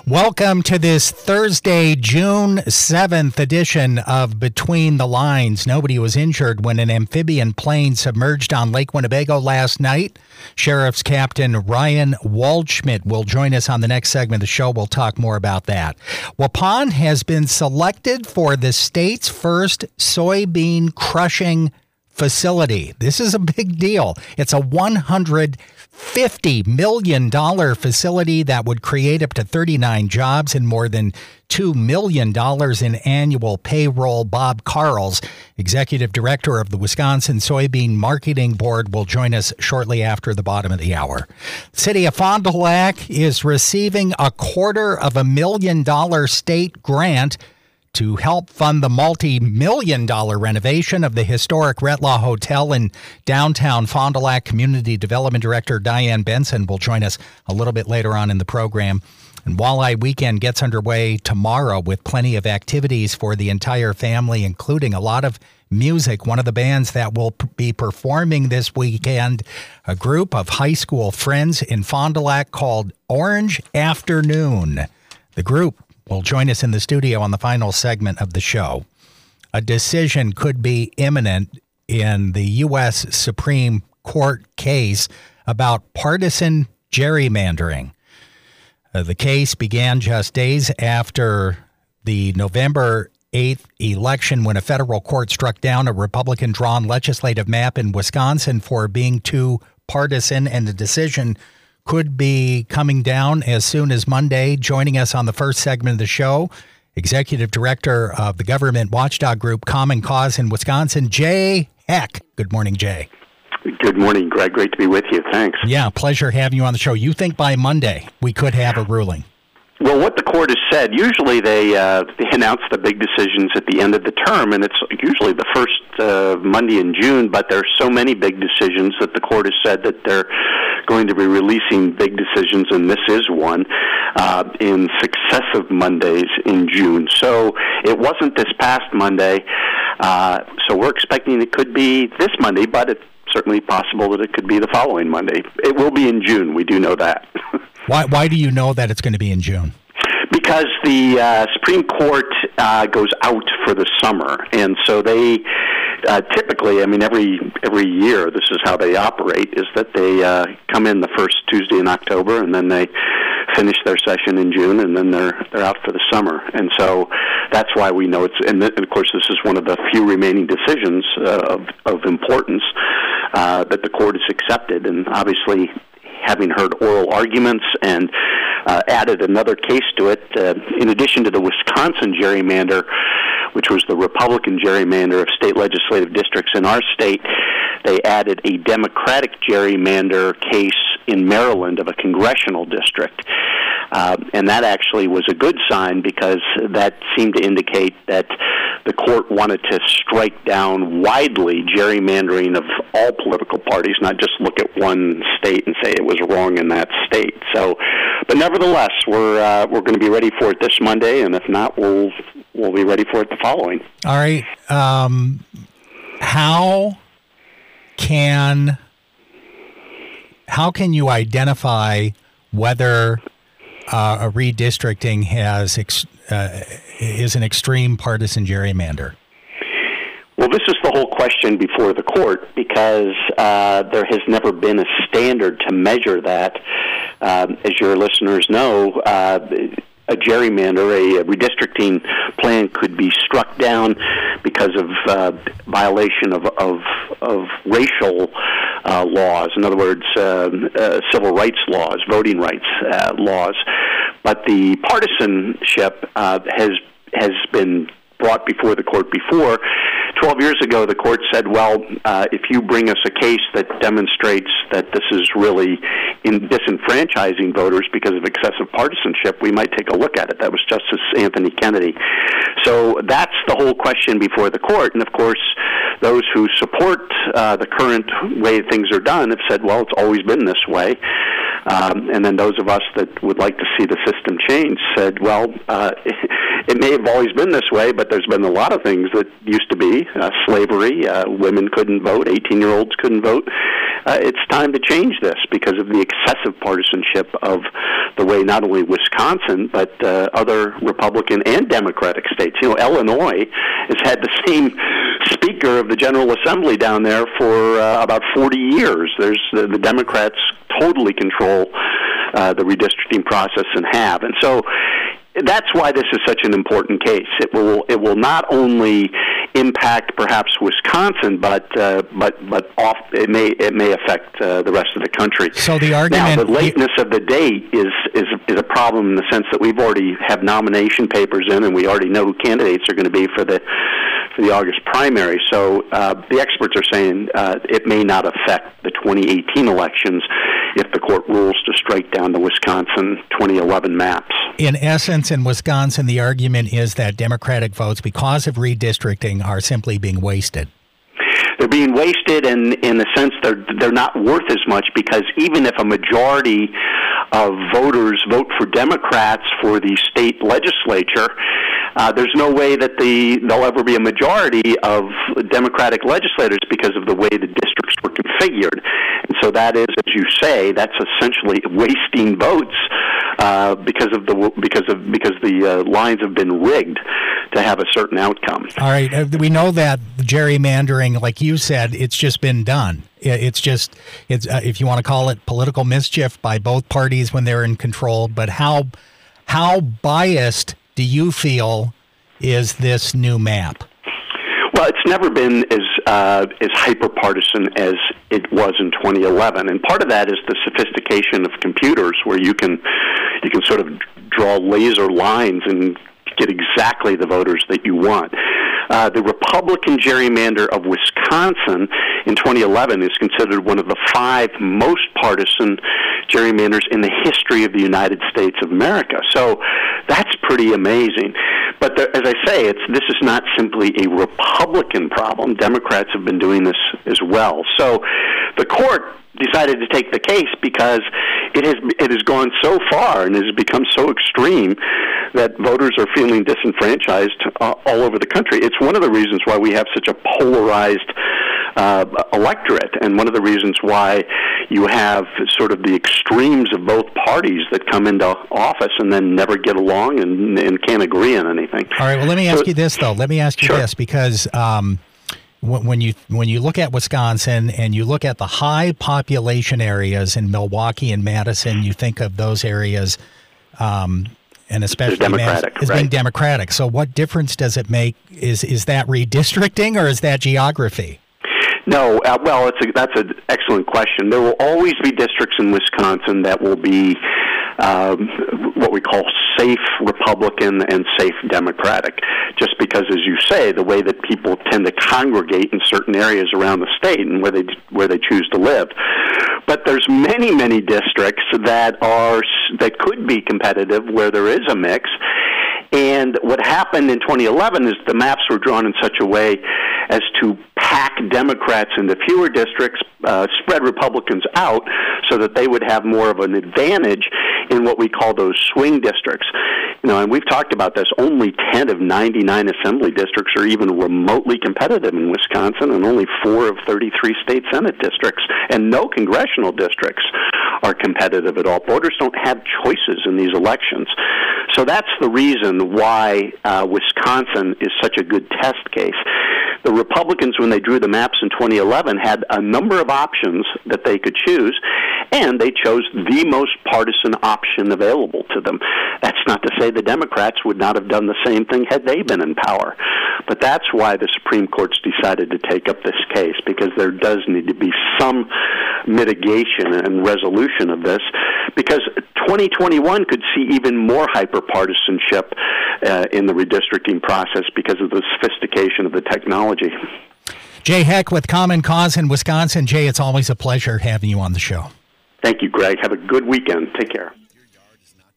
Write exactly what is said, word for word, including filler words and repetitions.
Welcome to this Thursday, June seventh edition of Between the Lines. Nobody was injured when an amphibian plane submerged on Lake Winnebago last night. Sheriff's Captain Ryan Waldschmidt will join us on the next segment of the show. We'll talk more about that. Waupun has been selected for the state's first soybean crushing facility. This is a big deal. It's a one hundred fifty million dollars facility that would create up to thirty-nine jobs and more than two million dollars in annual payroll. Bob Carls, Executive Director of the Wisconsin Soybean Marketing Board, will join us shortly after the bottom of the hour. The city of Fond du Lac is receiving a quarter of a million dollar state grant to help fund the multi-million dollar renovation of the historic Retlaw Hotel in downtown Fond du Lac. Community Development Director Diane Benson will join us a little bit later on in the program. And Walleye Weekend gets underway tomorrow with plenty of activities for the entire family, including a lot of music. One of the bands that will p- be performing this weekend, a group of high school friends in Fond du Lac called Orange Afternoon. The group will join us in the studio on the final segment of the show. A decision could be imminent in the U S Supreme Court case about partisan gerrymandering. Uh, the case began just days after the November eighth election, when a federal court struck down a Republican-drawn legislative map in Wisconsin for being too partisan, and the decision could be coming down as soon as Monday. Joining us on the first segment of the show, Executive Director of the government watchdog group Common Cause in Wisconsin, Jay Heck. Good morning, Jay. Good morning, Greg. Great to be with you. Thanks. Yeah, pleasure having you on the show. You think by Monday we could have a ruling? Well, what the court has said, usually they, uh, they announce the big decisions at the end of the term, and it's usually the first uh, Monday in June, but there's so many big decisions that the court has said that they're going to be releasing big decisions, and this is one, uh, in successive Mondays in June. So it wasn't this past Monday, uh, so we're expecting it could be this Monday, but it's certainly possible that it could be the following Monday. It will be in June, we do know that. Why, why do you know that it's going to be in June? Because the uh, Supreme Court uh, goes out for the summer, and so they uh, typically, I mean, every every year, this is how they operate, is that they uh, come in the first Tuesday in October, and then they finish their session in June, and then they're they're out for the summer. And so that's why we know it's, and, th- and of course, this is one of the few remaining decisions uh, of, of importance uh, that the court has accepted, and obviously, having heard oral arguments and uh, added another case to it, uh, in addition to the Wisconsin gerrymander, which was the Republican gerrymander of state legislative districts in our state, they added a Democratic gerrymander case in Maryland of a congressional district. Uh, and that actually was a good sign, because that seemed to indicate that the court wanted to strike down widely gerrymandering of all political parties, not just look at one state and say it was wrong in that state. So, but nevertheless, we're uh, we're going to be ready for it this Monday, and if not, we'll we'll be ready for it the following. All right. Um, how can how can you identify whether Uh, a redistricting has ex- uh, is an extreme partisan gerrymander? Well, this is the whole question before the court, because uh, there has never been a standard to measure that. Um, as your listeners know, uh, a gerrymander, a, a redistricting plan, could be struck down because of uh, violation of, of, of racial uh, laws. In other words, uh, uh, civil rights laws, voting rights uh, laws. But the partisanship uh, has has been brought before the court before. Twelve years ago, the court said, well, uh, if you bring us a case that demonstrates that this is really in disenfranchising voters because of excessive partisanship, we might take a look at it. That was Justice Anthony Kennedy. So that's the whole question before the court. And, of course, those who support uh, the current way things are done have said, well, it's always been this way. Um, and then those of us that would like to see the system change said, well, uh, it may have always been this way, but there's been a lot of things that used to be. Uh, slavery, uh, women couldn't vote, eighteen-year-olds couldn't vote. Uh, it's time to change this because of the excessive partisanship of the way not only Wisconsin Wisconsin, but uh, other Republican and Democratic states. You know, Illinois has had the same Speaker of the General Assembly down there for uh, about forty years. There's uh, the Democrats totally control uh, the redistricting process and have, and so that's why this is such an important case. It will it will not only impact perhaps Wisconsin, but uh, but but off it may it may affect uh, the rest of the country. So the argument now the lateness of the date is is is a problem in the sense that we've already have nomination papers in, and we already know who candidates are going to be for the for the August primary. So uh, the experts are saying uh, it may not affect the twenty eighteen elections if the court rules to strike down the Wisconsin twenty eleven maps. In essence, in Wisconsin, the argument is that Democratic votes, because of redistricting, are simply being wasted. They're being wasted, and in the sense they're they're not worth as much, because even if a majority of voters vote for Democrats for the state legislature, uh, there's no way that the there'll ever be a majority of Democratic legislators because of the way the districts were configured. And so that is, as you say, that's essentially wasting votes uh, because of the because of because the uh, lines have been rigged to have a certain outcome. All right, uh, we know that gerrymandering, like you said, it's just been done. It's just, it's uh, if you want to call it political mischief by both parties when they're in control. But how how biased do you feel is this new map? Well, it's never been as uh, as hyper-partisan as it was in twenty eleven, and part of that is the sophistication of computers, where you can you can sort of draw laser lines and get exactly the voters that you want. Uh, the Republican gerrymander of Wisconsin in twenty eleven is considered one of the five most partisan gerrymanders in the history of the United States of America. So that's pretty amazing. But there, as I say, it's this is not simply a Republican problem. Democrats have been doing this as well. So the court decided to take the case because it has it has gone so far and has become so extreme that voters are feeling disenfranchised uh, all over the country. It's one of the reasons why we have such a polarized uh, electorate, and one of the reasons why you have sort of the extremes of both parties that come into office and then never get along and, and can't agree on anything. All right, well, let me ask so, you this, though. Let me ask you sure. this, because um, when you when you look at Wisconsin and you look at the high population areas in Milwaukee and Madison, you think of those areas, um, and especially Democratic, Madison, as right. being Democratic. So what difference does it make? Is is that redistricting or is that geography? No, uh, well, it's a, that's an excellent question. There will always be districts in Wisconsin that will be um, what we call safe Republican and safe Democratic, just because, as you say, the way that people tend to congregate in certain areas around the state and where they where they choose to live. But there's many, many districts that are that could be competitive where there is a mix. And what happened in twenty eleven is the maps were drawn in such a way as to pack Democrats into fewer districts, uh, spread Republicans out, so that they would have more of an advantage in what we call those swing districts. You know, and we've talked about this. Only ten of ninety-nine assembly districts are even remotely competitive in Wisconsin, and only four of thirty-three state Senate districts, and no congressional districts are competitive at all. Voters don't have choices in these elections. So that's the reason why uh, Wisconsin is such a good test case. The Republicans, when they drew the maps in twenty eleven, had a number of options that they could choose, and they chose the most partisan option available to them. That's not to say the Democrats would not have done the same thing had they been in power. But that's why the Supreme Court's decided to take up this case, because there does need to be some mitigation and resolution of this, because twenty twenty-one could see even more hyper-partisanship uh, in the redistricting process because of the sophistication of the technology. Jay Heck with Common Cause in Wisconsin. Jay, it's always a pleasure having you on the show. Thank you, Greg. Have a good weekend. Take care.